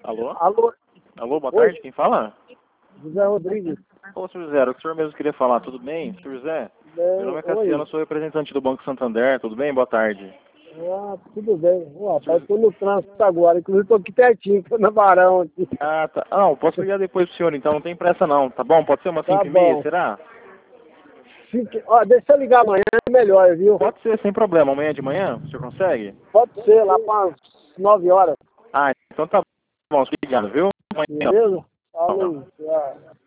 Alô? Alô? Alô, boa Oi. tarde, quem fala? José Rodrigues. Ô, senhor José, era o que o senhor mesmo queria falar, tudo bem? Senhor José, meu nome é Cassiano, Oi. eu sou representante do Banco Santander, tudo bem? Boa tarde. Ah, tudo bem. Ô, rapaz, tô no trânsito agora. Inclusive, tô aqui pertinho, tô na Barão aqui. Ah, tá. Não, posso ligar depois pro senhor, então, não tem pressa não, tá bom? Pode ser umas Tá 5h30, bom. será? Ó, deixa eu ligar amanhã, é melhor, viu? Pode ser, sem problema, amanhã de manhã, o senhor consegue? Pode ser, lá para as 9 horas. Ah, então tá bom, obrigado, viu? Amanhã. Beleza? Tchau. Falou. Tchau.